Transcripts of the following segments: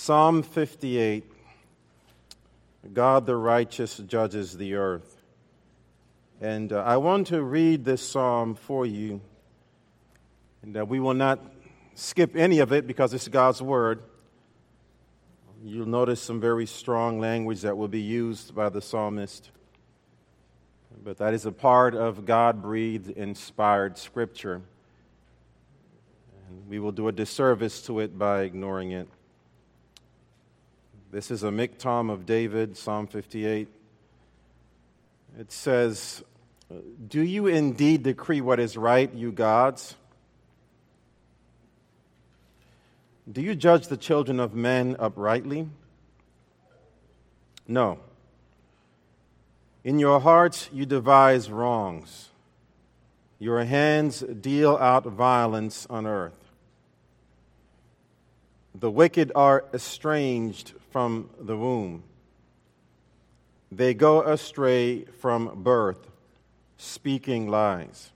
Psalm 58, God the righteous judges the earth. And I want to read this psalm for you, and we will not skip any of it because it's God's word. You'll notice some very strong language that will be used by the psalmist. But that is a part of God-breathed, inspired Scripture. And we will do a disservice to it by ignoring it. This is a miktam of David, Psalm 58. It says, "Do you indeed decree what is right, you gods? Do you judge the children of men uprightly? No. In your hearts you devise wrongs. Your hands deal out violence on earth. The wicked are estranged from the womb. They go astray from birth, speaking lies.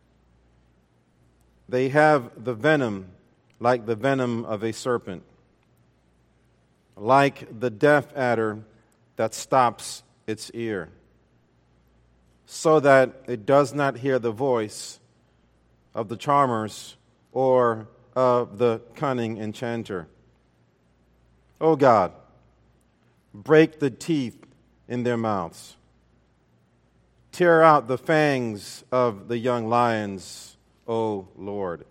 They have the venom like the venom of a serpent, like the deaf adder that stops its ear, so that it does not hear the voice of the charmers or of the cunning enchanter. O God, break the teeth in their mouths. Tear out the fangs of the young lions, O Lord.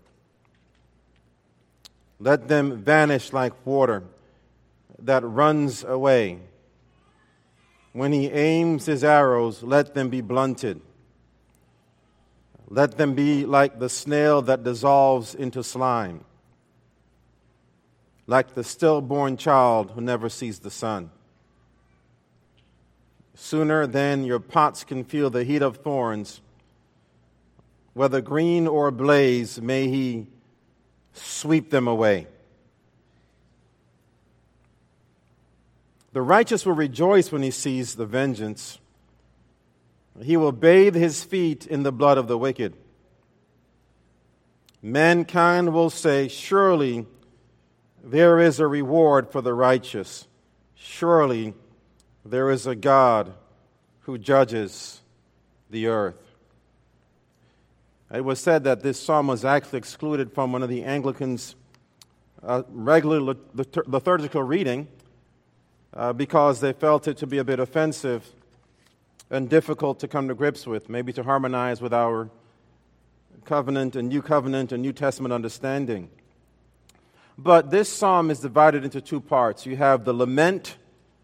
Let them vanish like water that runs away. When he aims his arrows, let them be blunted. Let them be like the snail that dissolves into slime, like the stillborn child who never sees the sun. Sooner than your pots can feel the heat of thorns, whether green or ablaze, may he sweep them away. The righteous will rejoice when he sees the vengeance. He will bathe his feet in the blood of the wicked. Mankind will say, surely there is a reward for the righteous. Surely there is a God who judges the earth. It was said that this psalm was actually excluded from one of the Anglicans' regular liturgical reading because they felt it to be a bit offensive and difficult to come to grips with, maybe to harmonize with our covenant and New Testament understanding. But this psalm is divided into two parts. You have the lament,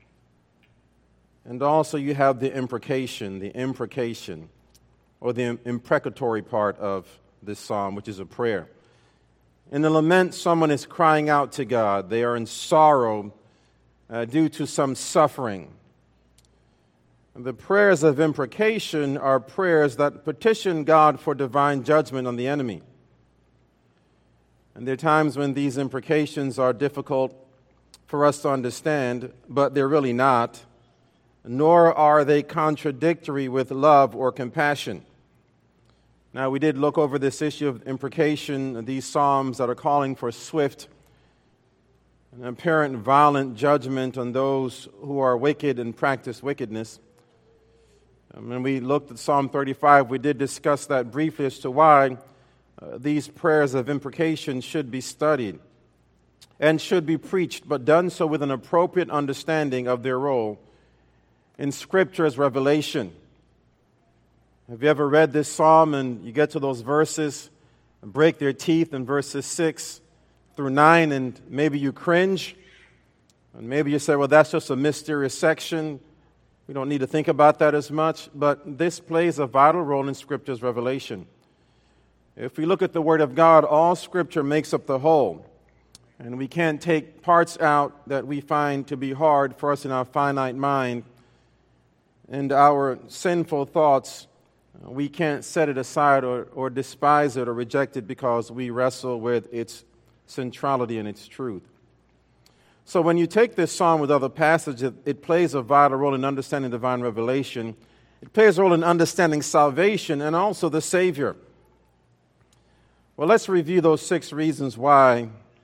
and also you have the imprecation, or the imprecatory part of this psalm, which is a prayer. In the lament, someone is crying out to God. They are in sorrow due to some suffering. And the prayers of imprecation are prayers that petition God for divine judgment on the enemy. And there are times when these imprecations are difficult for us to understand, but they're really not, nor are they contradictory with love or compassion. Now, we did look over this issue of imprecation, these psalms that are calling for swift and apparent violent judgment on those who are wicked and practice wickedness. When we looked at Psalm 35, we did discuss that briefly as to why these prayers of imprecation should be studied and should be preached, but done so with an appropriate understanding of their role in Scripture as revelation. Have you ever read this psalm and you get to those verses, break their teeth in verses 6 through 9, and maybe you cringe, and maybe you say, well, that's just a mysterious section. We don't need to think about that as much, but this plays a vital role in Scripture's revelation. If we look at the Word of God, all Scripture makes up the whole, and we can't take parts out that we find to be hard for us in our finite mind and our sinful thoughts. We can't set it aside or despise it or reject it because we wrestle with its centrality and its truth. So when you take this psalm with other passages, it plays a vital role in understanding divine revelation. It plays a role in understanding salvation and also the Savior. Well, let's review those 6 reasons why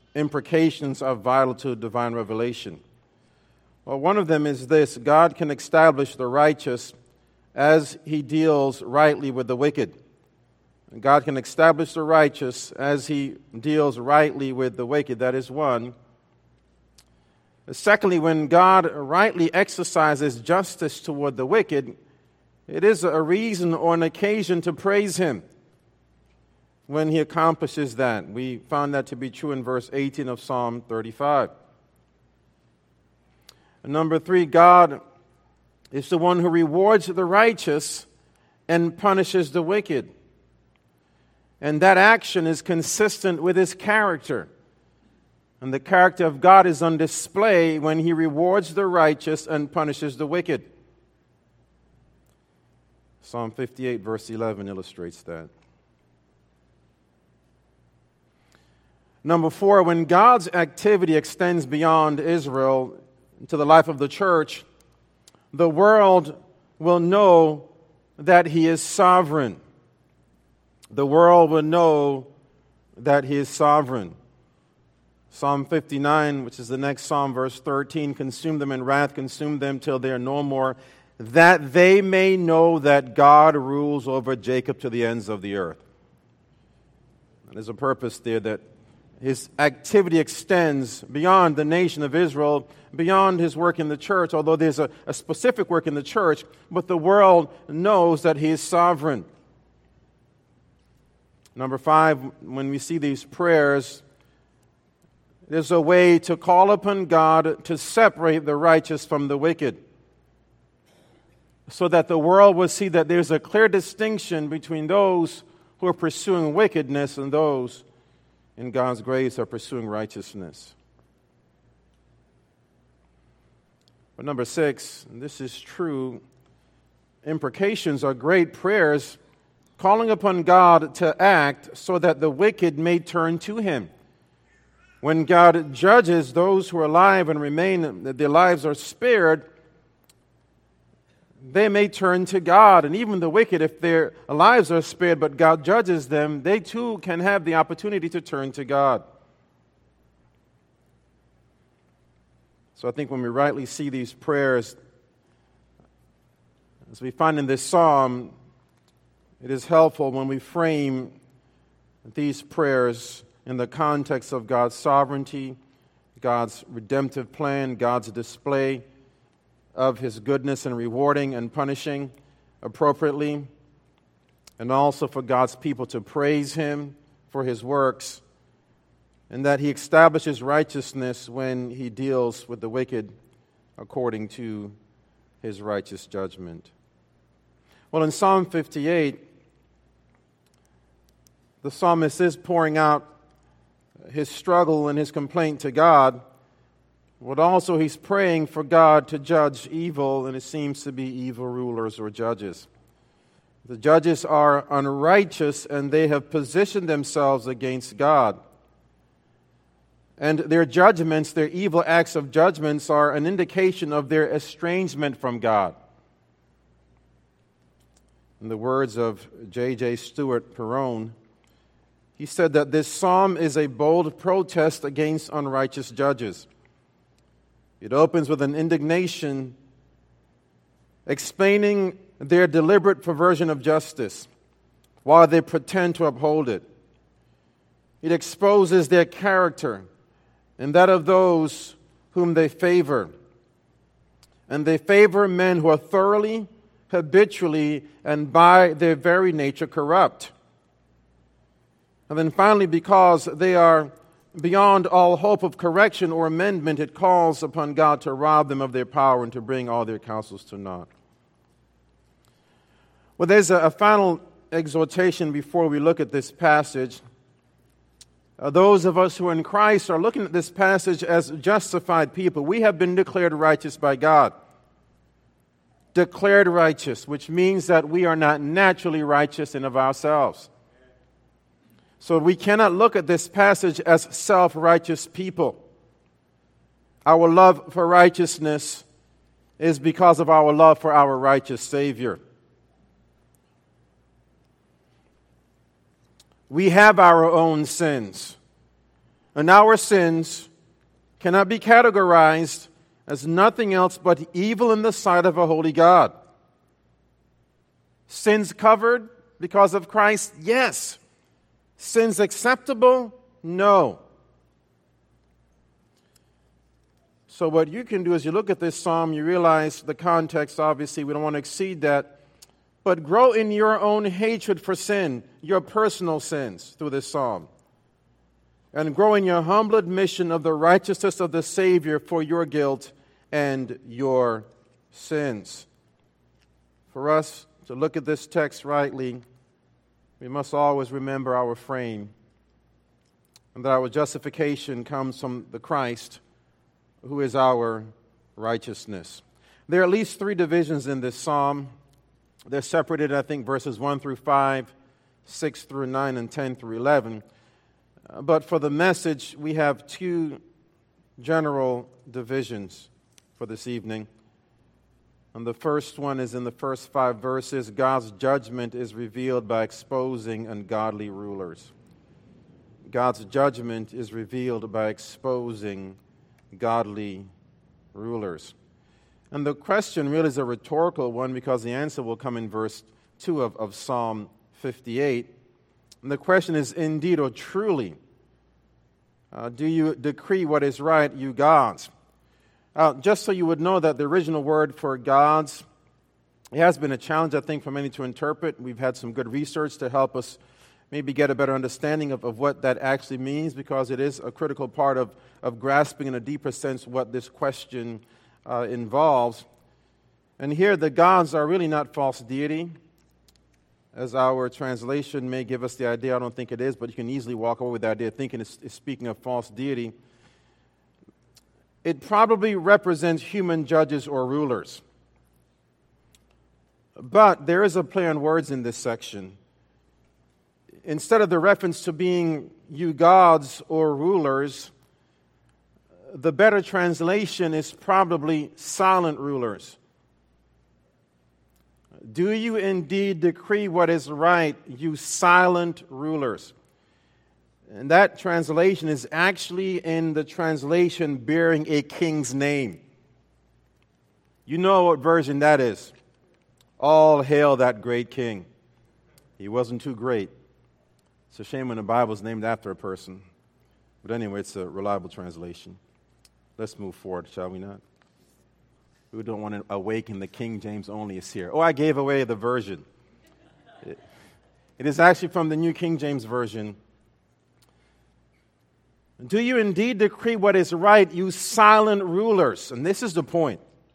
imprecations are vital to divine revelation. Well, one of them is this: God can establish the righteous as he deals rightly with the wicked. God can establish the righteous as he deals rightly with the wicked. That is one. Secondly, when God rightly exercises justice toward the wicked, it is a reason or an occasion to praise him when he accomplishes that. We found that to be true in verse 18 of Psalm 35. And number three, God is the one who rewards the righteous and punishes the wicked. And that action is consistent with his character. And the character of God is on display when he rewards the righteous and punishes the wicked. Psalm 58, verse 11 illustrates that. Number four, when God's activity extends beyond Israel to the life of the church, the world will know that he is sovereign. The world will know that he is sovereign. Psalm 59, which is the next psalm, verse 13, consume them in wrath, consume them till they are no more, that they may know that God rules over Jacob to the ends of the earth. And there's a purpose there that his activity extends beyond the nation of Israel, beyond his work in the church, although there's a specific work in the church, but the world knows that he is sovereign. Number five, when we see these prayers, there's a way to call upon God to separate the righteous from the wicked, so that the world will see that there's a clear distinction between those who are pursuing wickedness and those in God's grace are pursuing righteousness. But number six, and this is true, imprecations are great prayers calling upon God to act so that the wicked may turn to him. When God judges those who are alive and remain, that their lives are spared, they may turn to God. And even the wicked, if their lives are spared but God judges them, they too can have the opportunity to turn to God. So I think when we rightly see these prayers, as we find in this psalm, it is helpful when we frame these prayers in the context of God's sovereignty, God's redemptive plan, God's display of his goodness in rewarding and punishing appropriately, and also for God's people to praise him for his works, and that he establishes righteousness when he deals with the wicked according to his righteous judgment. Well, in Psalm 58, the psalmist is pouring out his struggle and his complaint to God, but also he's praying for God to judge evil, and it seems to be evil rulers or judges. The judges are unrighteous, and they have positioned themselves against God. And their judgments, their evil acts of judgments, are an indication of their estrangement from God. In the words of J.J. Stewart Perone, he said that this psalm is a bold protest against unrighteous judges. It opens with an indignation explaining their deliberate perversion of justice while they pretend to uphold it. It exposes their character and that of those whom they favor. And they favor men who are thoroughly, habitually, and by their very nature corrupt. And then finally, because they are beyond all hope of correction or amendment, it calls upon God to rob them of their power and to bring all their counsels to naught. Well, there's a final exhortation before we look at this passage. Those of us who are in Christ are looking at this passage as justified people. We have been declared righteous by God. Declared righteous, which means that we are not naturally righteous in of ourselves. So we cannot look at this passage as self-righteous people. Our love for righteousness is because of our love for our righteous Savior. We have our own sins. And our sins cannot be categorized as nothing else but evil in the sight of a holy God. Sins covered because of Christ? Yes. Sins acceptable? No. So what you can do is you look at this psalm, you realize the context, obviously, we don't want to exceed that, but grow in your own hatred for sin, your personal sins, through this psalm. And grow in your humble admission of the righteousness of the Savior for your guilt and your sins. For us to look at this text rightly, we must always remember our frame, and that our justification comes from the Christ, who is our righteousness. There are at least three divisions in this psalm. They're separated, I think, verses 1 through 5, 6 through 9, and 10 through 11. But for the message, we have two general divisions for this evening. And the first one is in the first 5 verses. God's judgment is revealed by exposing ungodly rulers. God's judgment is revealed by exposing godly rulers. And the question really is a rhetorical one, because the answer will come in verse 2 of Psalm 58. And the question is, indeed or truly, do you decree what is right, you gods? Just so you would know that the original word for gods, it has been a challenge, I think, for many to interpret. We've had some good research to help us maybe get a better understanding of what that actually means, because it is a critical part of grasping in a deeper sense what this question involves. And here the gods are really not false deity, as our translation may give us the idea. I don't think it is, but you can easily walk away with the idea thinking it's speaking of false deity. It probably represents human judges or rulers. But there is a play on words in this section. Instead of the reference to being you gods or rulers, the better translation is probably silent rulers. Do you indeed decree what is right, you silent rulers? And that translation is actually in the translation bearing a king's name. You know what version that is. All hail that great king. He wasn't too great. It's a shame when the Bible is named after a person. But anyway, it's a reliable translation. Let's move forward, shall we not? We don't want to awaken the King James only is here. Oh, I gave away the version. It is actually from the New King James Version. Do you indeed decree what is right, you silent rulers? And this is the point.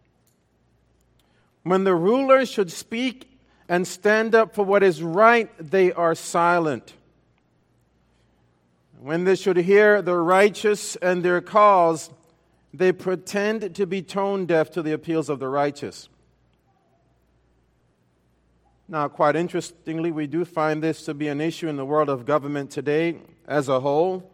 When the rulers should speak and stand up for what is right, they are silent. When they should hear the righteous and their cause, they pretend to be tone deaf to the appeals of the righteous. Now, quite interestingly, we do find this to be an issue in the world of government today as a whole.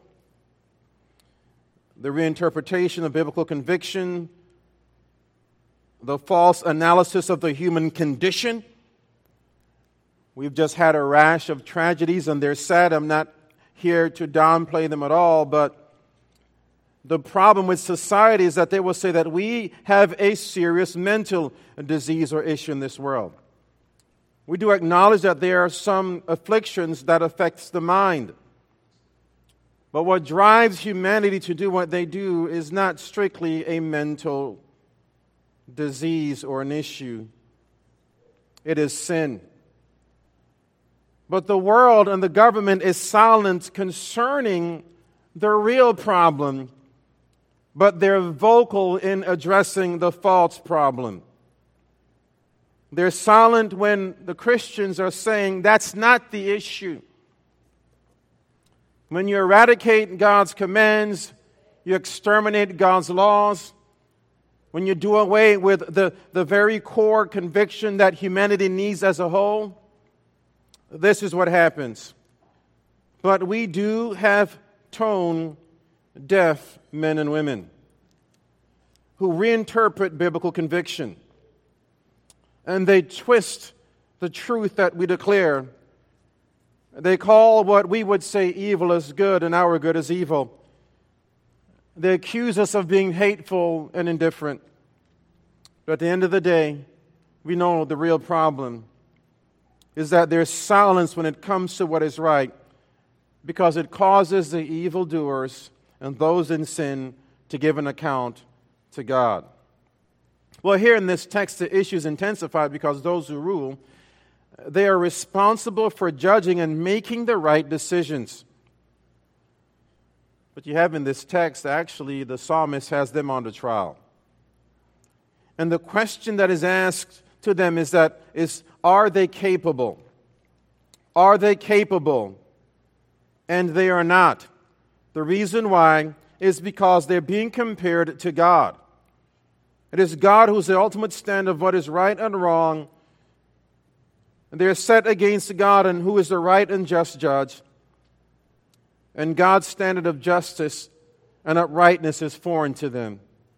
The reinterpretation of biblical conviction, the false analysis of the human condition. We've just had a rash of tragedies, and they're sad. I'm not here to downplay them at all, but the problem with society is that they will say that we have a serious mental disease or issue in this world. We do acknowledge that there are some afflictions that affects the mind. But what drives humanity to do what they do is not strictly a mental disease or an issue. It is sin. But the world and the government is silent concerning the real problem, but they're vocal in addressing the false problem. They're silent when the Christians are saying that's not the issue. When you eradicate God's commands, you exterminate God's laws. When you do away with the very core conviction that humanity needs as a whole, this is what happens. But we do have tone-deaf men and women who reinterpret biblical conviction. And they twist the truth that we declare. They call what we would say evil as good and our good as evil. They accuse us of being hateful and indifferent. But at the end of the day, we know the real problem is that there's silence when it comes to what is right, because it causes the evildoers and those in sin to give an account to God. Well, here in this text, the issue is intensified because those who rule, they are responsible for judging and making the right decisions. But you have in this text, actually, the psalmist has them on the trial. And the question that is asked to them is, are they capable? Are they capable? And they are not. The reason why is because they're being compared to God. It is God who's the ultimate standard of what is right and wrong. And they're set against God and who is the right and just judge. And God's standard of justice and uprightness is foreign to them.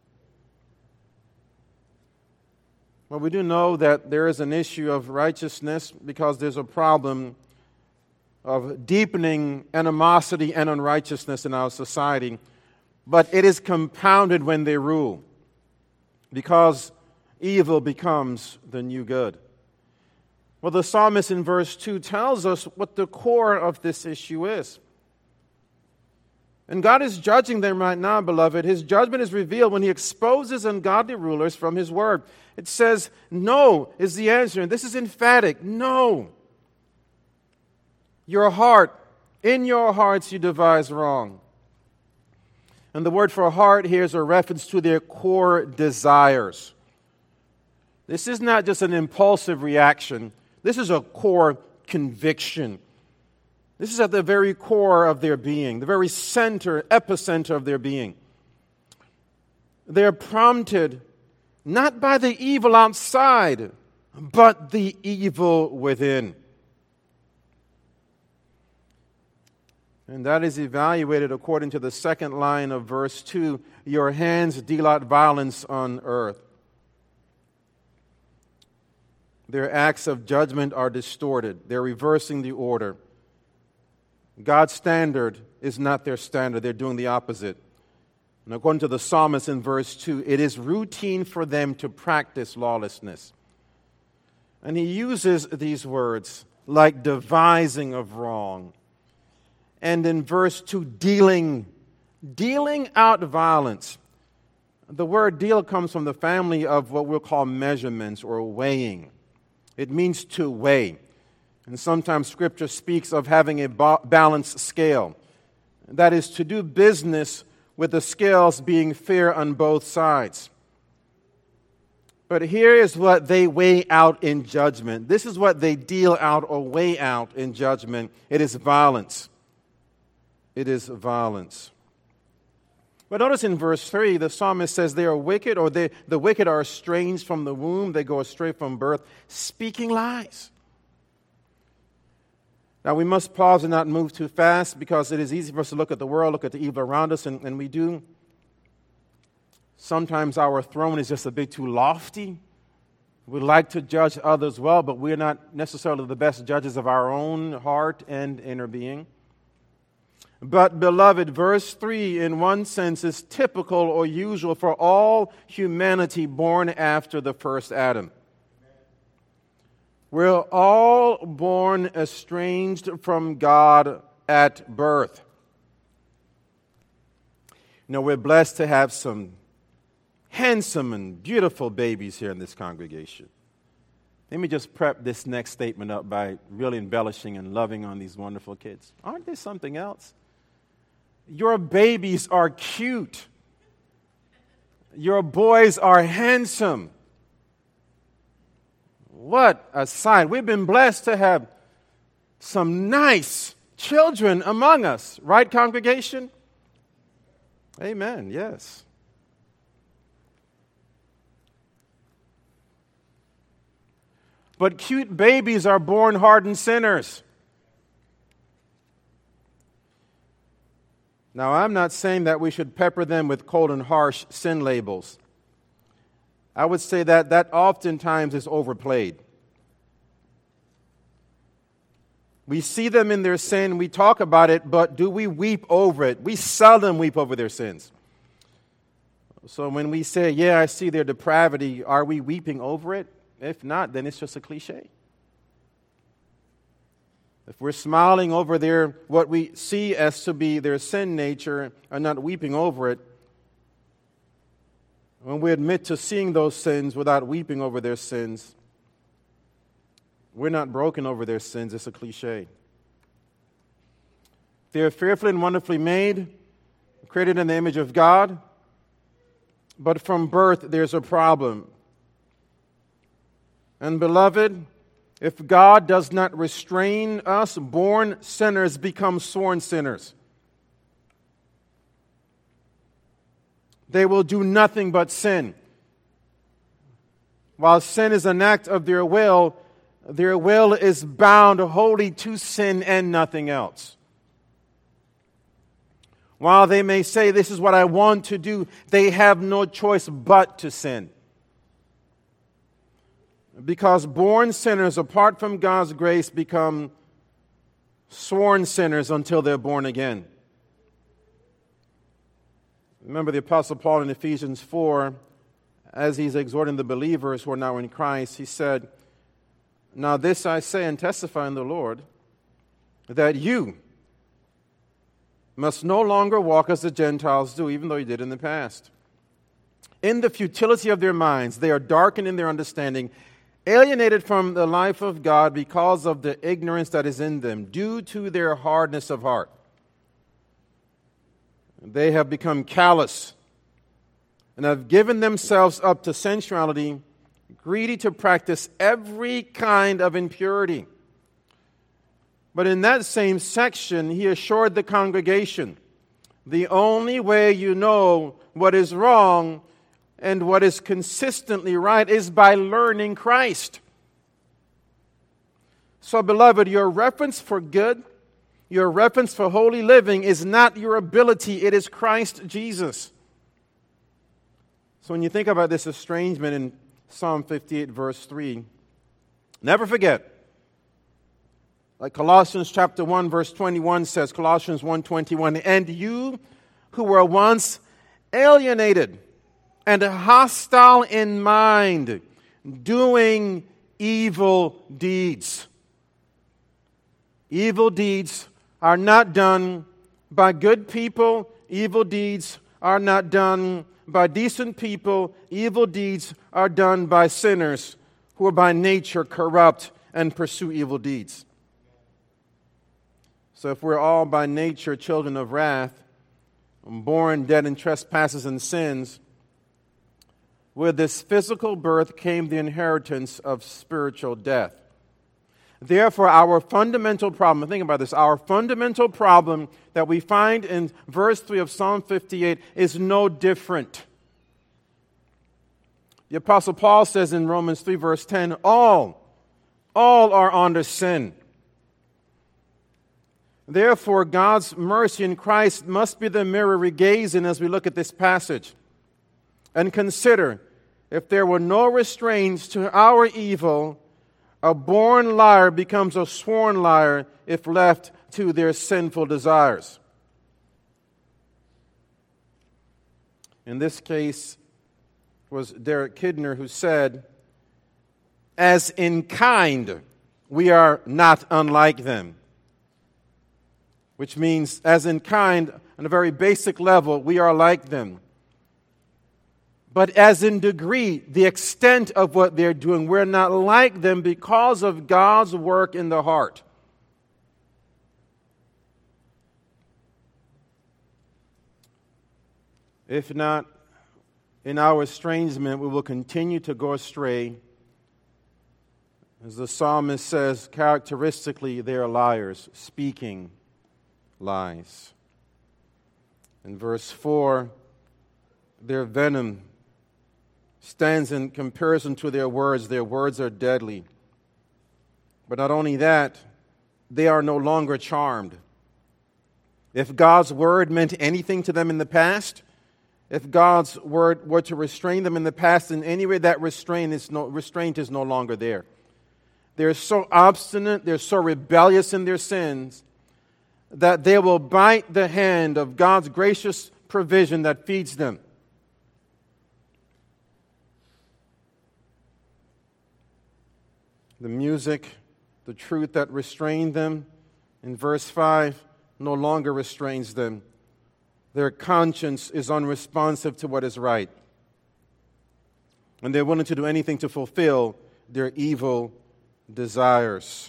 Well, we do know that there is an issue of righteousness because there's a problem of deepening animosity and unrighteousness in our society. But it is compounded when they rule, because evil becomes the new good. Well, the psalmist in verse 2 tells us what the core of this issue is. And God is judging them right now, beloved. His judgment is revealed when He exposes ungodly rulers from His word. It says, no is the answer, and this is emphatic. No. Your heart, in your hearts you devise wrong. And the word for heart here is a reference to their core desires. This is not just an impulsive reaction. This is a core conviction. This is at the very core of their being, the very center, epicenter of their being. They are prompted not by the evil outside, but the evil within. And that is evaluated according to the second line of verse 2. Your hands deal out violence on earth. Their acts of judgment are distorted. They're reversing the order. God's standard is not their standard. They're doing the opposite. And according to the psalmist in verse 2, it is routine for them to practice lawlessness. And he uses these words like devising of wrong. And in verse 2, dealing out violence. The word deal comes from the family of what we'll call measurements or weighing. It means to weigh. And sometimes Scripture speaks of having a balanced scale. That is to do business with the scales being fair on both sides. But here is what they weigh out in judgment. This is what they deal out or weigh out in judgment. It is violence. It is violence. But notice in verse 3, the psalmist says they are wicked, or the wicked are estranged from the womb. They go astray from birth, speaking lies. Now, we must pause and not move too fast, because it is easy for us to look at the world, look at the evil around us, and we do. Sometimes our throne is just a bit too lofty. We like to judge others well, but we're not necessarily the best judges of our own heart and inner being. But, beloved, verse 3, in one sense, is typical or usual for all humanity born after the first Adam. We're all born estranged from God at birth. You know, we're blessed to have some handsome and beautiful babies here in this congregation. Let me just prep this next statement up by really embellishing and loving on these wonderful kids. Aren't they something else? Your babies are cute. Your boys are handsome. What a sight. We've been blessed to have some nice children among us. Right, congregation? Amen, yes. But cute babies are born hardened sinners. Now, I'm not saying that we should pepper them with cold and harsh sin labels. I would say that oftentimes is overplayed. We see them in their sin, we talk about it, but do we weep over it? We seldom weep over their sins. So when we say, yeah, I see their depravity, are we weeping over it? If not, then it's just a cliche. If we're smiling over what we see as to be their sin nature and not weeping over it, when we admit to seeing those sins without weeping over their sins, we're not broken over their sins. It's a cliche. They're fearfully and wonderfully made, created in the image of God, but from birth there's a problem. And beloved, if God does not restrain us, born sinners become sworn sinners. They will do nothing but sin. While sin is an act of their will is bound wholly to sin and nothing else. While they may say, this is what I want to do, they have no choice but to sin. Because born sinners, apart from God's grace, become sworn sinners until they're born again. Remember the Apostle Paul in Ephesians 4, as he's exhorting the believers who are now in Christ, he said, now this I say and testify in the Lord, that you must no longer walk as the Gentiles do, even though you did in the past. In the futility of their minds, they are darkened in their understanding, alienated from the life of God because of the ignorance that is in them, due to their hardness of heart. They have become callous and have given themselves up to sensuality, greedy to practice every kind of impurity. But in that same section, he assured the congregation, the only way you know what is wrong and what is consistently right is by learning Christ. So, beloved, your reference for good, your reference for holy living is not your ability, it is Christ Jesus. So when you think about this estrangement in Psalm 58, verse 3, never forget, like Colossians chapter 1, verse 21 says, Colossians 1:21, and you who were once alienated and hostile in mind, doing evil deeds. Evil deeds are not done by good people. Evil deeds are not done by decent people. Evil deeds are done by sinners who are by nature corrupt and pursue evil deeds. So if we're all by nature children of wrath, born dead in trespasses and sins, with this physical birth came the inheritance of spiritual death. Therefore, our fundamental problem, think about this, our fundamental problem that we find in verse 3 of Psalm 58 is no different. The Apostle Paul says in Romans 3, verse 10, all are under sin. Therefore, God's mercy in Christ must be the mirror we gaze in as we look at this passage. And consider, if there were no restraints to our evil, a born liar becomes a sworn liar if left to their sinful desires. In this case, it was Derek Kidner who said, as in kind, we are not unlike them. Which means, as in kind, on a very basic level, we are like them. But as in degree, the extent of what they're doing, we're not like them because of God's work in the heart. If not, in our estrangement, we will continue to go astray. As the psalmist says, characteristically, they are liars, speaking lies. In verse 4, their venom stands in comparison to their words. Their words are deadly. But not only that, they are no longer charmed. If God's word meant anything to them in the past, if God's word were to restrain them in the past in any way, that restraint is no longer there. They're so obstinate, they're so rebellious in their sins, that they will bite the hand of God's gracious provision that feeds them. the music, the truth that restrained them, in verse 5, no longer restrains them. Their conscience is unresponsive to what is right. And they're willing to do anything to fulfill their evil desires.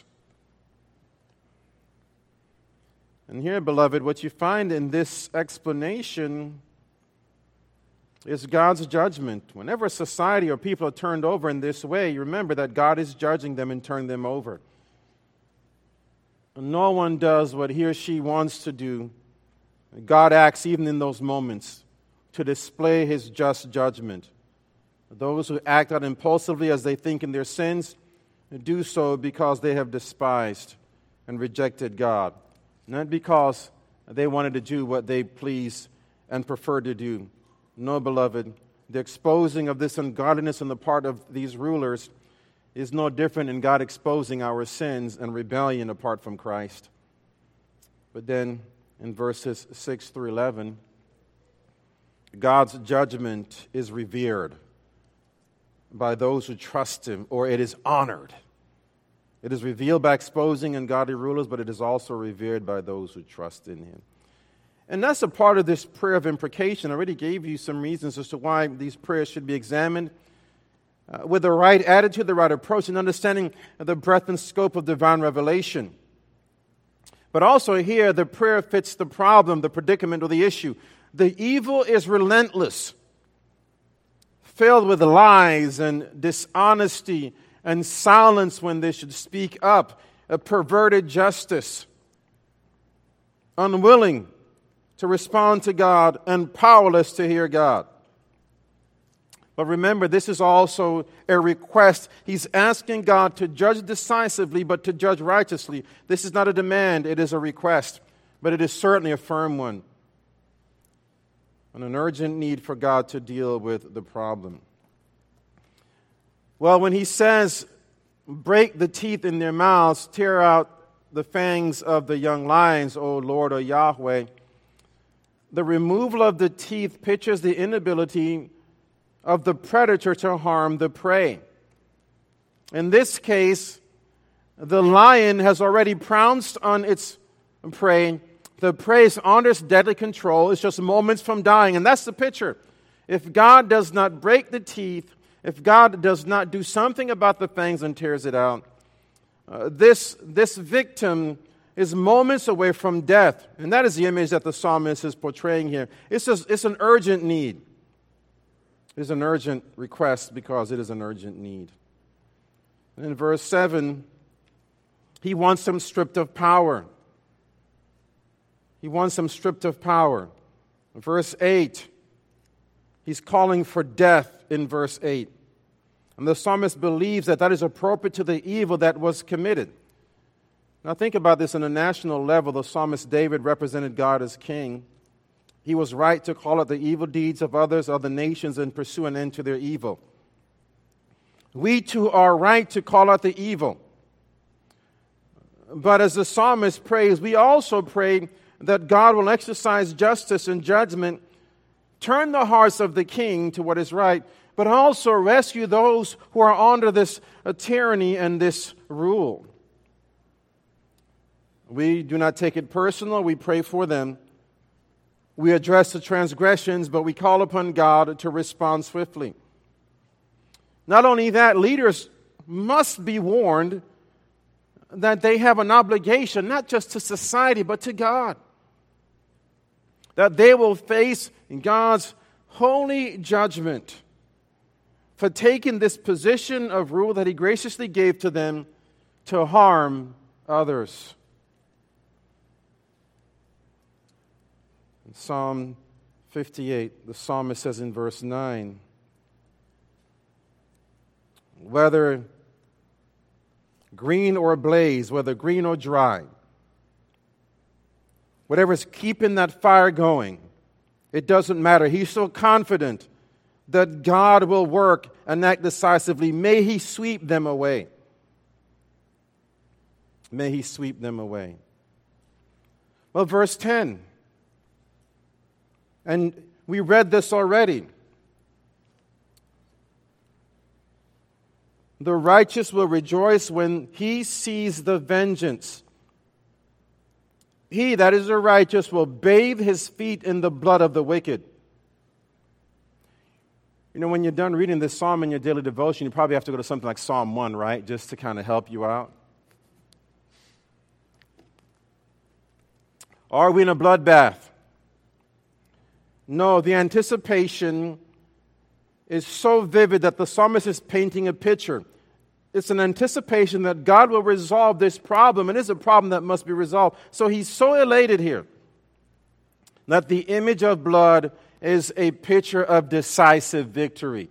And here, beloved, what you find in this explanation is God's judgment. Whenever a society or people are turned over in this way, you remember that God is judging them and turning them over. No one does what he or she wants to do. God acts even in those moments to display his just judgment. Those who act out impulsively as they think in their sins do so because they have despised and rejected God, not because they wanted to do what they please and prefer to do. No, beloved, the exposing of this ungodliness on the part of these rulers is no different in God exposing our sins and rebellion apart from Christ. But then in verses 6 through 11, God's judgment is revered by those who trust him, or it is honored. It is revealed by exposing ungodly rulers, but it is also revered by those who trust in him. And that's a part of this prayer of imprecation. I already gave you some reasons as to why these prayers should be examined with the right attitude, the right approach, and understanding the breadth and scope of divine revelation. But also here, the prayer fits the problem, the predicament, or the issue. The evil is relentless, filled with lies and dishonesty and silence when they should speak up, a perverted justice, unwilling to respond to God and powerless to hear God. But remember, this is also a request. He's asking God to judge decisively, but to judge righteously. This is not a demand, it is a request, but it is certainly a firm one. And an urgent need for God to deal with the problem. Well, when he says, break the teeth in their mouths, tear out the fangs of the young lions, O Lord, O Yahweh, the removal of the teeth pictures the inability of the predator to harm the prey. In this case, the lion has already pounced on its prey. The prey is under its deadly control. It's just moments from dying. And that's the picture. If God does not break the teeth, if God does not do something about the fangs and tears it out, this victim is moments away from death. And that is the image that the psalmist is portraying here. It's an urgent need. It's an urgent request because it is an urgent need. And in verse 7, he wants them stripped of power. He wants them stripped of power. In verse 8, he's calling for death in verse 8. And the psalmist believes that is appropriate to the evil that was committed. Now think about this on a national level. The psalmist David represented God as king. He was right to call out the evil deeds of others, other nations, and pursue an end to their evil. We too are right to call out the evil. But as the psalmist prays, we also pray that God will exercise justice and judgment, turn the hearts of the king to what is right, but also rescue those who are under this tyranny and this rule. We do not take it personal. We pray for them. We address the transgressions, but we call upon God to respond swiftly. Not only that, leaders must be warned that they have an obligation, not just to society, but to God. That they will face God's holy judgment for taking this position of rule that he graciously gave to them to harm others. In Psalm 58, the psalmist says in verse 9, whether green or blaze, whether green or dry, whatever's keeping that fire going, it doesn't matter. He's so confident that God will work and act decisively. May he sweep them away. May he sweep them away. Well, verse 10. And we read this already. The righteous will rejoice when he sees the vengeance. He, that is the righteous, will bathe his feet in the blood of the wicked. You know, when you're done reading this psalm in your daily devotion, you probably have to go to something like Psalm 1, right? Just to kind of help you out. Are we in a bloodbath? No, the anticipation is so vivid that the psalmist is painting a picture. It's an anticipation that God will resolve this problem, and it's a problem that must be resolved. So he's so elated here that the image of blood is a picture of decisive victory.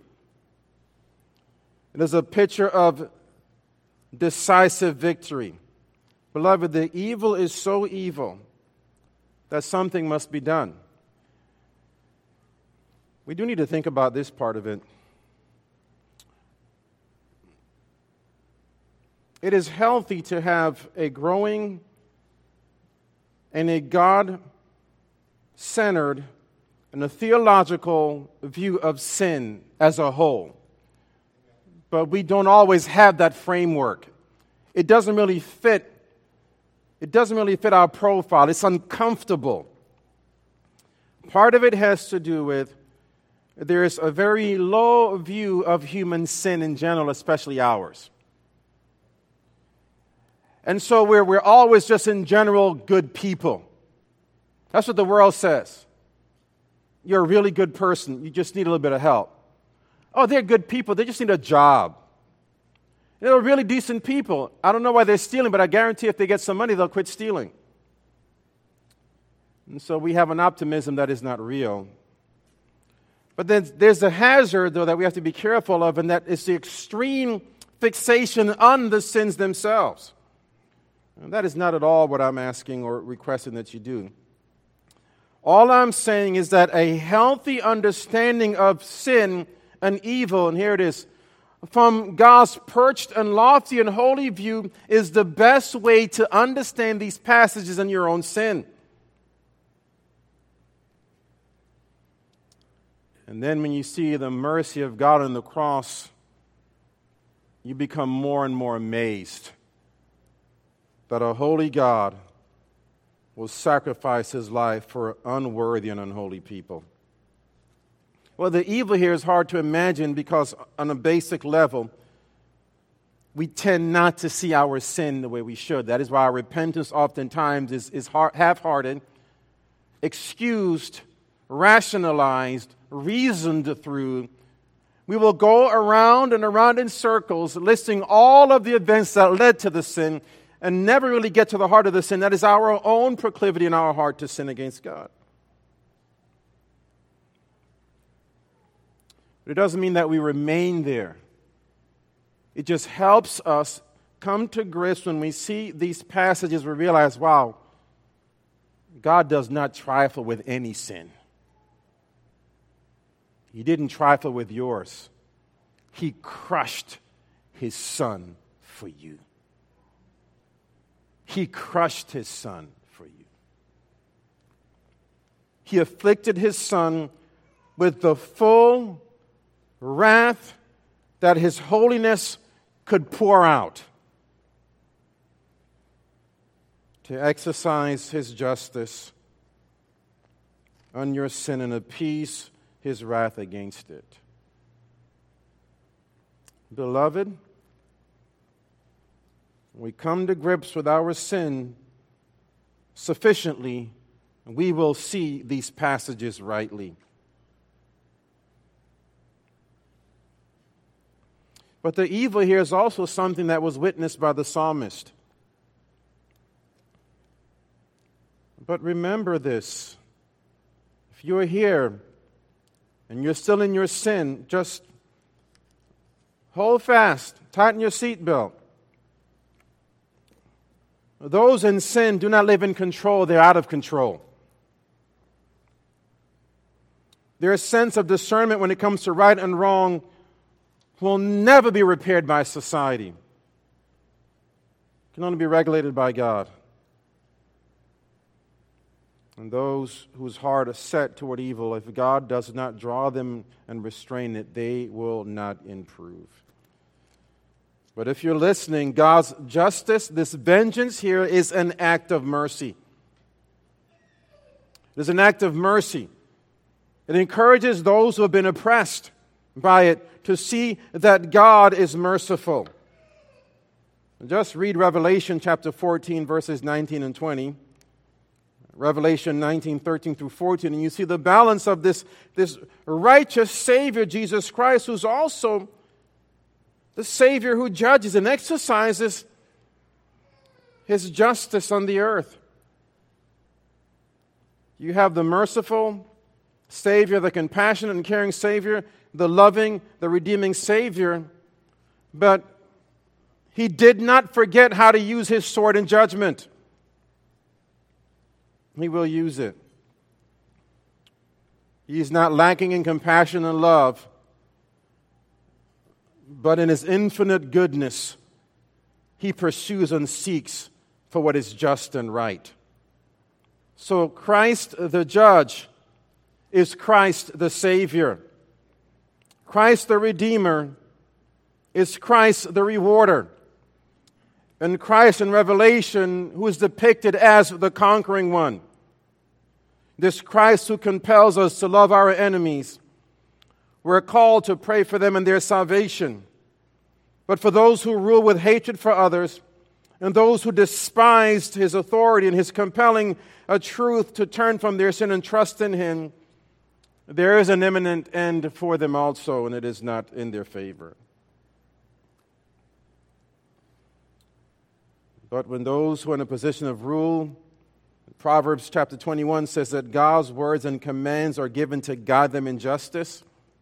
It is a picture of decisive victory. Beloved, the evil is so evil that something must be done. We do need to think about this part of it. It is healthy to have a growing and a God-centered and a theological view of sin as a whole. But we don't always have that framework. It doesn't really fit. It doesn't really fit our profile. It's uncomfortable. Part of it has to do with there's a very low view of human sin in general, especially ours. And so we're always just in general good people. That's what the world says. You're a really good person. You just need a little bit of help. Oh, they're good people. They just need a job. They're really decent people. I don't know why they're stealing, but I guarantee if they get some money, they'll quit stealing. And so we have an optimism that is not real. But then there's a hazard, though, that we have to be careful of, and that is the extreme fixation on the sins themselves. And that is not at all what I'm asking or requesting that you do. All I'm saying is that a healthy understanding of sin and evil, and here it is, from God's perched and lofty and holy view is the best way to understand these passages and your own sin. And then when you see the mercy of God on the cross, you become more and more amazed that a holy God will sacrifice his life for unworthy and unholy people. Well, the evil here is hard to imagine because on a basic level, we tend not to see our sin the way we should. That is why our repentance oftentimes is half-hearted, excused, rationalized, reasoned through. We will go around and around in circles, listing all of the events that led to the sin, and never really get to the heart of the sin. That is our own proclivity in our heart to sin against God. But it doesn't mean that we remain there. It just helps us come to grips when we see these passages. We realize, wow, God does not trifle with any sin. He didn't trifle with yours. He crushed his son for you. He crushed his son for you. He afflicted his son with the full wrath that his holiness could pour out to exercise his justice on your sin and appease his wrath against it. Beloved, we come to grips with our sin sufficiently, we will see these passages rightly. But the evil here is also something that was witnessed by the psalmist. But remember this. If you're here and you're still in your sin, just hold fast, tighten your seatbelt. Those in sin do not live in control, they're out of control. Their sense of discernment when it comes to right and wrong will never be repaired by society. It can only be regulated by God. And those whose heart are set toward evil, if God does not draw them and restrain it, they will not improve. But if you're listening, God's justice, this vengeance here, is an act of mercy. It is an act of mercy. It encourages those who have been oppressed by it to see that God is merciful. Just read Revelation chapter 14, verses 19 and 20. Revelation 19, 13 through 14. And you see the balance of this righteous Savior, Jesus Christ, who's also the Savior who judges and exercises His justice on the earth. You have the merciful Savior, the compassionate and caring Savior, the loving, the redeeming Savior, but He did not forget how to use His sword in judgment. He will use it. He is not lacking in compassion and love, but in His infinite goodness, He pursues and seeks for what is just and right. So Christ the judge is Christ the Savior. Christ the Redeemer is Christ the Rewarder. And Christ in Revelation, who is depicted as the conquering one. This Christ who compels us to love our enemies. We're called to pray for them and their salvation. But for those who rule with hatred for others, and those who despised His authority and His compelling a truth to turn from their sin and trust in Him, there is an imminent end for them also, and it is not in their favor. But when those who are in a position of rule, Proverbs chapter 21 says that God's words and commands are given to guide them in justice.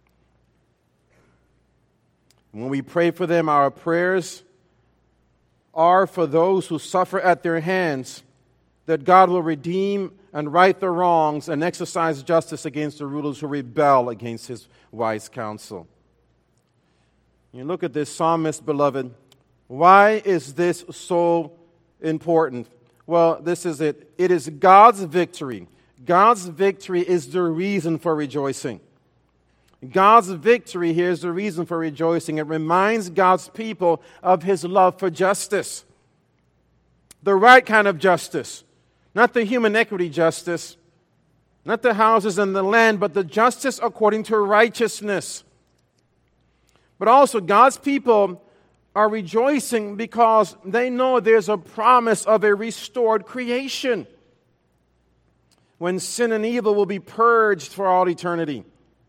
When we pray for them, our prayers are for those who suffer at their hands, that God will redeem and right the wrongs and exercise justice against the rulers who rebel against His wise counsel. You look at this psalmist, beloved. Why is this so important? Well, this is it. It is God's victory. God's victory is the reason for rejoicing. God's victory here is the reason for rejoicing. It reminds God's people of His love for justice. The right kind of justice. Not the human equity justice. Not the houses and the land, but the justice according to righteousness. But also God's people are rejoicing because they know there's a promise of a restored creation when sin and evil will be purged for all eternity.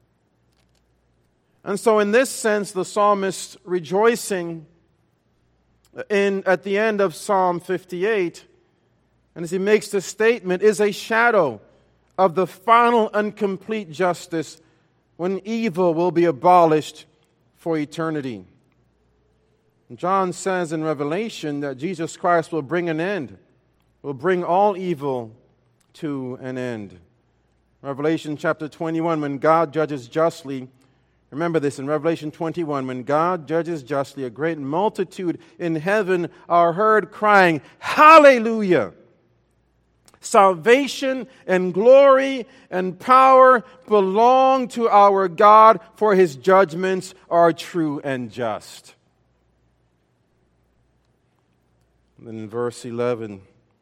And so in this sense, the psalmist rejoicing at the end of Psalm 58, and as he makes this statement, is a shadow of the final and complete justice when evil will be abolished for eternity. John says in Revelation that Jesus Christ will bring an end, will bring all evil to an end. Revelation chapter 21, when God judges justly, remember this in Revelation 21, when God judges justly, a great multitude in heaven are heard crying, Hallelujah! Salvation and glory and power belong to our God, for His judgments are true and just. Then in verse 11,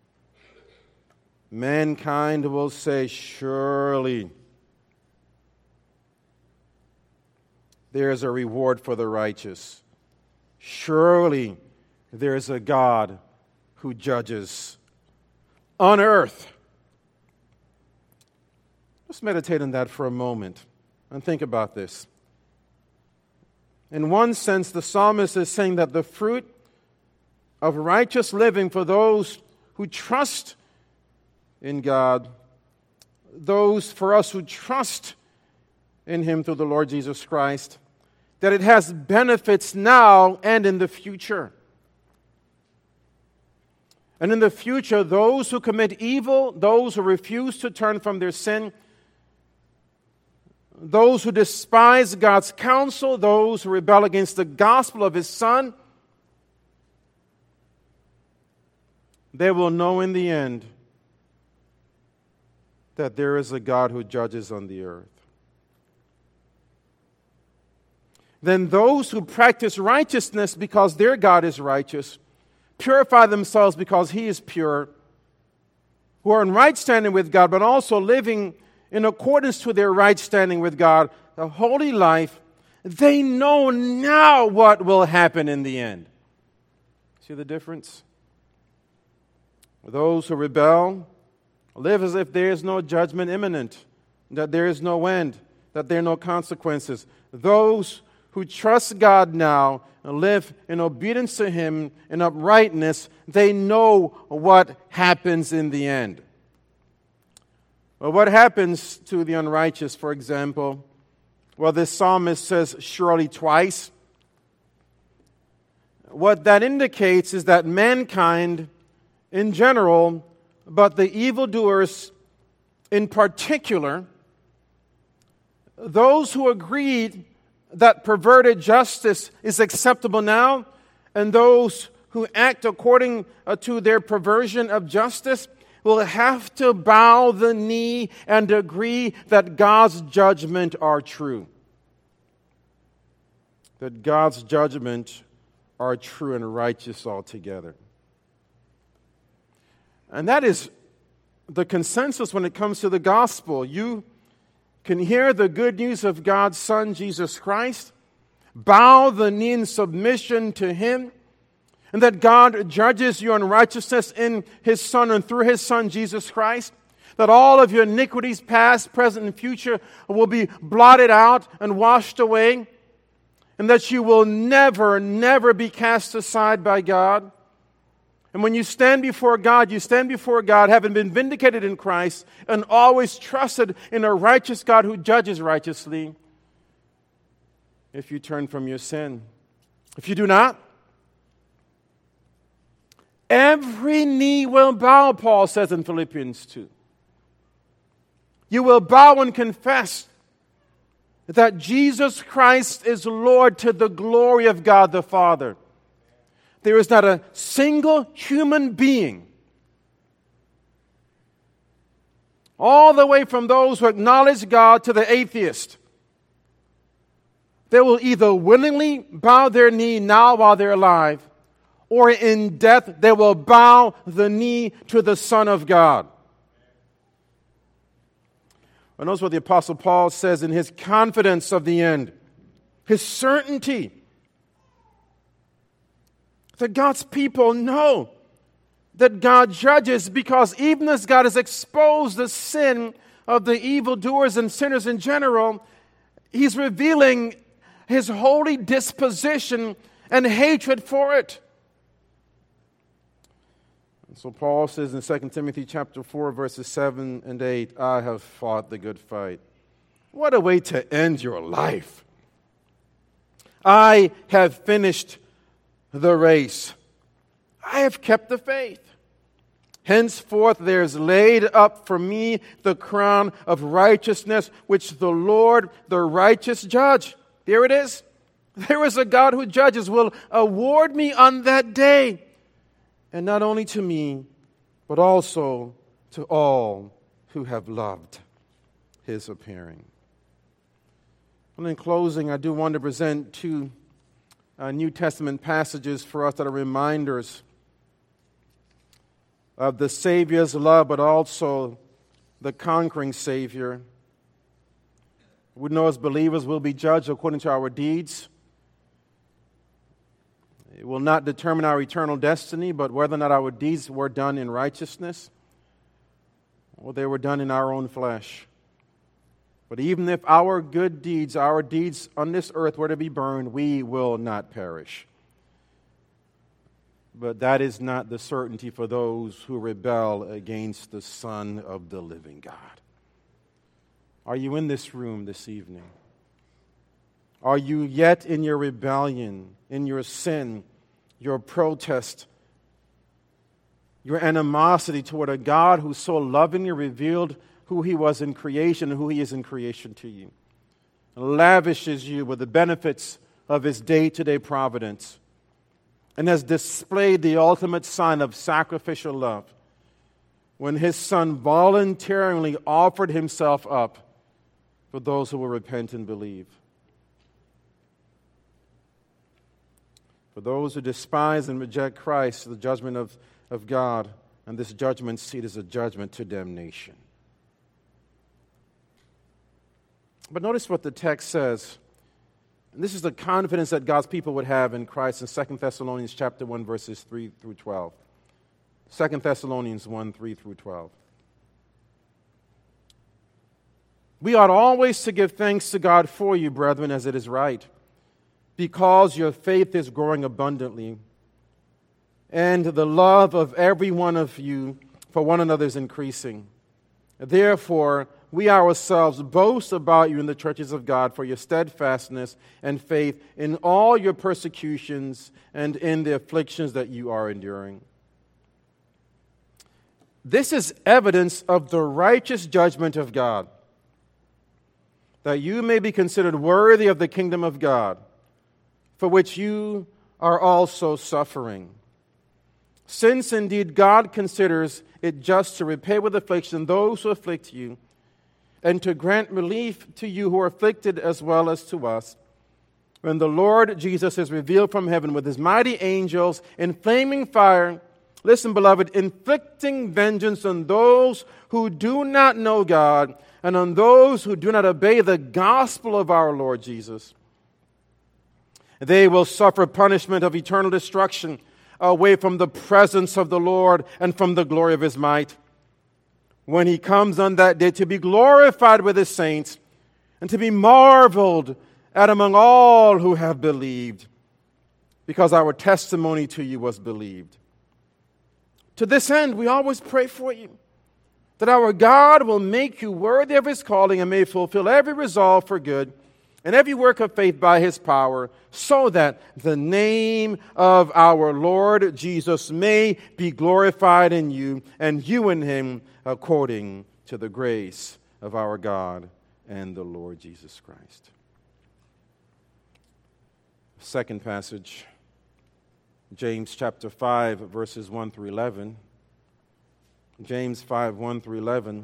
mankind will say, surely there is a reward for the righteous. Surely there is a God who judges on earth. Let's meditate on that for a moment and think about this. In one sense, the psalmist is saying that the fruit of righteous living for those who trust in God, those for us who trust in Him through the Lord Jesus Christ, that it has benefits now and in the future. And in the future, those who commit evil, those who refuse to turn from their sin, those who despise God's counsel, those who rebel against the gospel of His Son, they will know in the end that there is a God who judges on the earth. then those who practice righteousness because their God is righteous purify themselves because He is pure, who are in right standing with God, but also living in accordance to their right standing with God, a holy life, they know now what will happen in the end. See the difference? Those who rebel live as if there is no judgment imminent, that there is no end, that there are no consequences. Those who trust God now and live in obedience to Him in uprightness, they know what happens in the end. Well, what happens to the unrighteous, for example? Well, this psalmist says surely twice. What that indicates is that mankind in general, but the evildoers in particular, those who agreed that perverted justice is acceptable now, and those who act according to their perversion of justice will have to bow the knee and agree that God's judgment are true. That God's judgment are true and righteous altogether. And that is the consensus when it comes to the gospel. You can hear the good news of God's Son, Jesus Christ, bow the knee in submission to Him, and that God judges your unrighteousness in His Son and through His Son, Jesus Christ, that all of your iniquities, past, present, and future, will be blotted out and washed away, and that you will never, never be cast aside by God. And when you stand before God having been vindicated in Christ and always trusted in a righteous God who judges righteously, if you turn from your sin. If you do not, every knee will bow, Paul says in Philippians 2. You will bow and confess that Jesus Christ is Lord to the glory of God the Father. There is not a single human being, all the way from those who acknowledge God to the atheist, they will either willingly bow their knee now while they're alive, or in death they will bow the knee to the Son of God. And notice what the Apostle Paul says in his confidence of the end, his certainty that God's people know that God judges, because even as God has exposed the sin of the evildoers and sinners in general, He's revealing His holy disposition and hatred for it. And so Paul says in 2 Timothy chapter 4, verses 7 and 8, I have fought the good fight. What a way to end your life. I have finished the race. I have kept the faith. Henceforth there is laid up for me the crown of righteousness, which the Lord, the righteous judge, there it is. There is a God who judges, will award me on that day. And not only to me, but also to all who have loved His appearing. And in closing, I do want to present two New Testament passages for us that are reminders of the Savior's love, but also the conquering Savior. We know as believers we'll be judged according to our deeds. It will not determine our eternal destiny, but whether or not our deeds were done in righteousness or they were done in our own flesh. But even if our good deeds, our deeds on this earth were to be burned, we will not perish. But that is not the certainty for those who rebel against the Son of the living God. Are you in this room this evening? Are you yet in your rebellion, in your sin, your protest, your animosity toward a God who so lovingly revealed who He was in creation and who He is in creation to you, and lavishes you with the benefits of His day-to-day providence, and has displayed the ultimate sign of sacrificial love when His Son voluntarily offered Himself up for those who will repent and believe? For those who despise and reject Christ, the judgment of God, and this judgment seat is a judgment to damnation. But notice what the text says. And this is the confidence that God's people would have in Christ in 2 Thessalonians chapter 1, verses 3 through 12. 2 Thessalonians 1, 3 through 12. We ought always to give thanks to God for you, brethren, as it is right, because your faith is growing abundantly, and the love of every one of you for one another is increasing. Therefore, we ourselves boast about you in the churches of God for your steadfastness and faith in all your persecutions and in the afflictions that you are enduring. This is evidence of the righteous judgment of God, that you may be considered worthy of the kingdom of God, for which you are also suffering. Since indeed God considers it just to repay with affliction those who afflict you, and to grant relief to you who are afflicted as well as to us, when the Lord Jesus is revealed from heaven with his mighty angels in flaming fire, listen, beloved, inflicting vengeance on those who do not know God and on those who do not obey the gospel of our Lord Jesus. They will suffer punishment of eternal destruction away from the presence of the Lord and from the glory of his might, when he comes on that day to be glorified with his saints and to be marveled at among all who have believed, because our testimony to you was believed. To this end, we always pray for you, that our God will make you worthy of his calling and may fulfill every resolve for good and every work of faith by his power, so that the name of our Lord Jesus may be glorified in you and you in him, according to the grace of our God and the Lord Jesus Christ. Second passage, James chapter 5, verses 1 through 11. James 5, 1 through 11.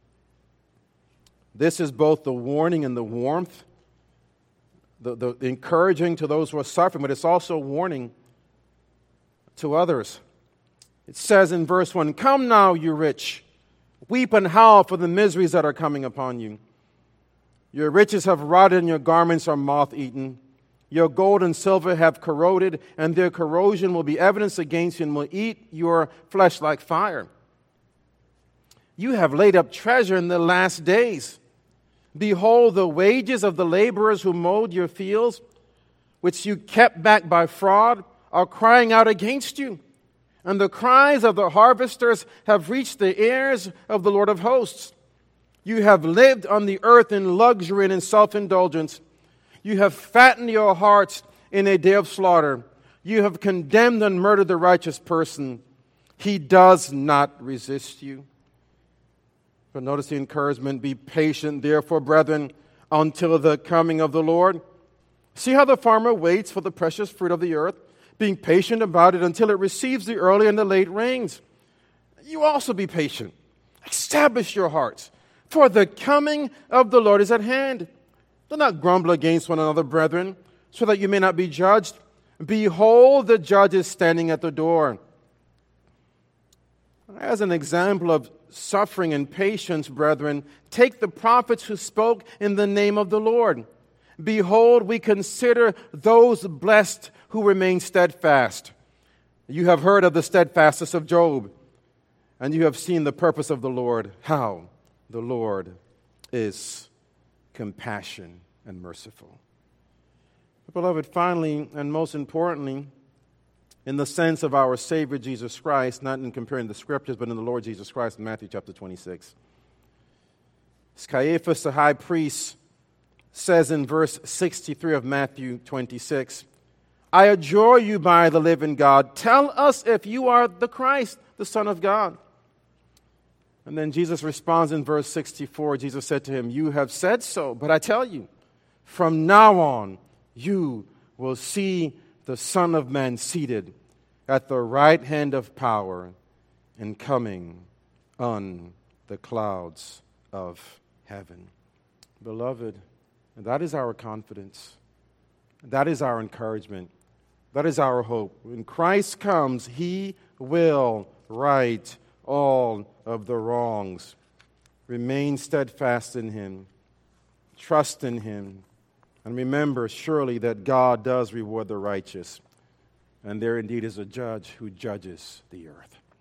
This is both the warning and the warmth, the encouraging to those who are suffering, but it's also warning to others. It says in verse 1, "Come now, you rich, weep and howl for the miseries that are coming upon you. Your riches have rotted and your garments are moth-eaten. Your gold and silver have corroded, and their corrosion will be evidence against you and will eat your flesh like fire. You have laid up treasure in the last days. Behold, the wages of the laborers who mowed your fields, which you kept back by fraud, are crying out against you. And the cries of the harvesters have reached the ears of the Lord of hosts. You have lived on the earth in luxury and in self-indulgence. You have fattened your hearts in a day of slaughter. You have condemned and murdered the righteous person. He does not resist you." But notice the encouragement, "Be patient, therefore, brethren, until the coming of the Lord. See how the farmer waits for the precious fruit of the earth, being patient about it until it receives the early and the late rains. You also be patient. Establish your hearts, for the coming of the Lord is at hand. Do not grumble against one another, brethren, so that you may not be judged. Behold, the judge is standing at the door." As an example of suffering and patience, brethren, take the prophets who spoke in the name of the Lord. Behold, we consider those blessed who remain steadfast. You have heard of the steadfastness of Job, and you have seen the purpose of the Lord, how the Lord is compassionate and merciful. Beloved, finally and most importantly, in the sense of our Savior Jesus Christ, not in comparing the Scriptures, but in the Lord Jesus Christ in Matthew chapter 26. Caiaphas, the high priest, says in verse 63 of Matthew 26, "I adjure you by the living God, tell us if you are the Christ, the Son of God." And then Jesus responds in verse 64. Jesus said to him, "You have said so, but I tell you, from now on you will see the Son of Man seated at the right hand of power and coming on the clouds of heaven." Beloved, that is our confidence. That is our encouragement. That is our hope. When Christ comes, He will right all of the wrongs. Remain steadfast in Him. Trust in Him. And remember surely that God does reward the righteous. And there indeed is a judge who judges the earth.